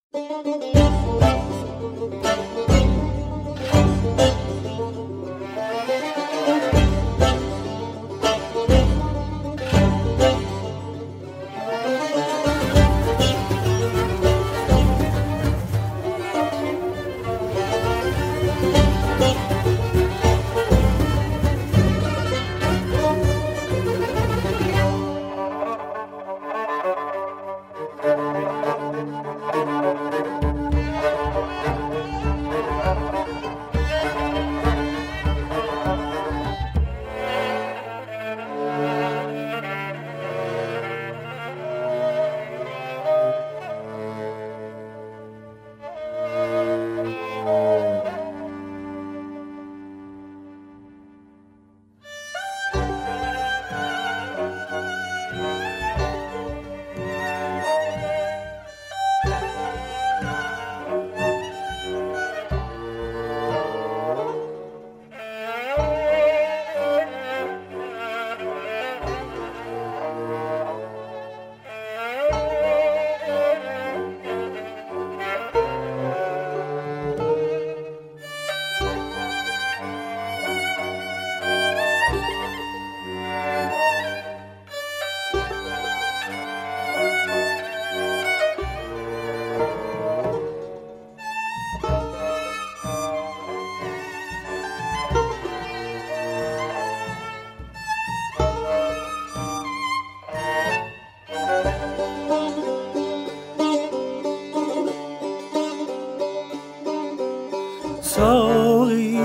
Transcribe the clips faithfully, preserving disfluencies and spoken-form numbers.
ساقی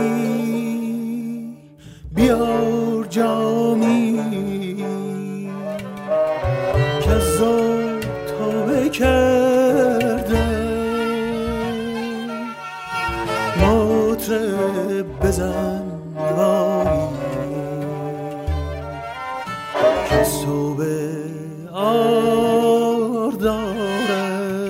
بیار جامی که زود توبه کرده، مطرب بزن وایی که صبح آر داره.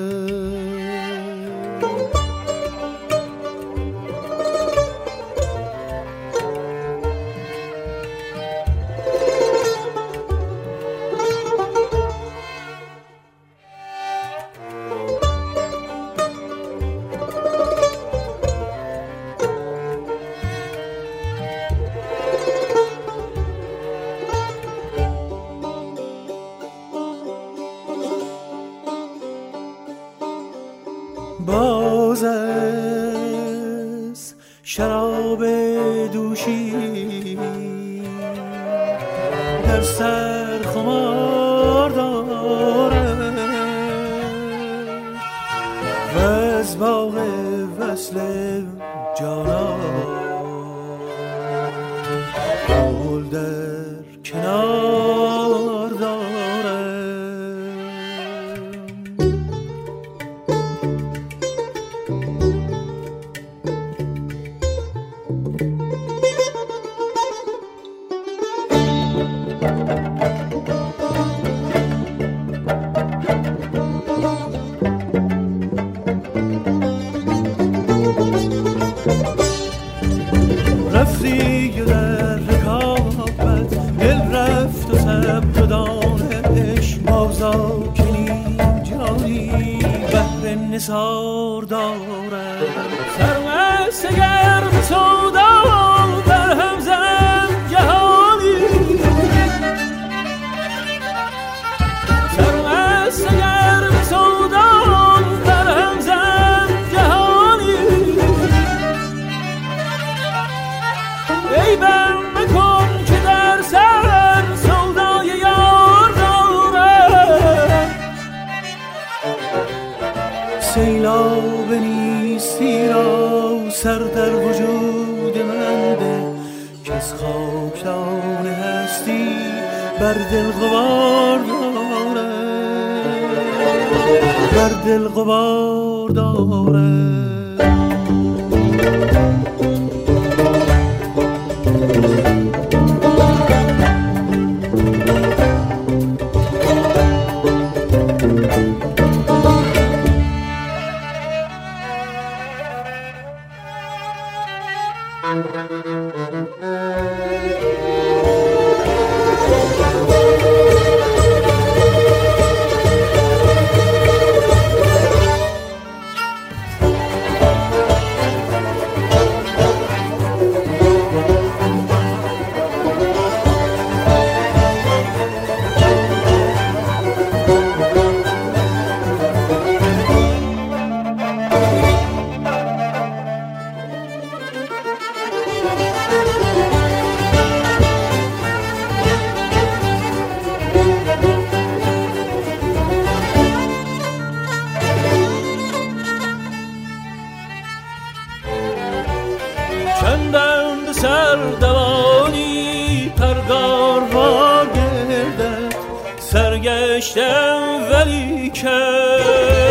باز از شراب دوشی در سر خمار داره و از باغ وصل جانا گل در کنار داره. رفتی در رکابت دل رفت و سبت و دانش بازا کنیم جانی بحر نثار داره. سرمست گرم سودا بر هم زن جهانی، سرمست گرم سودا بر هم زن جهانی. ای بر مکن که در سر سودای یار داره. سیلاب نیستی را سر در وجود من ده که از خاکدان هستی بر دل غبار داره، بر دل غبار داره. اردوانی پرگار گردد سرگشتم ولی که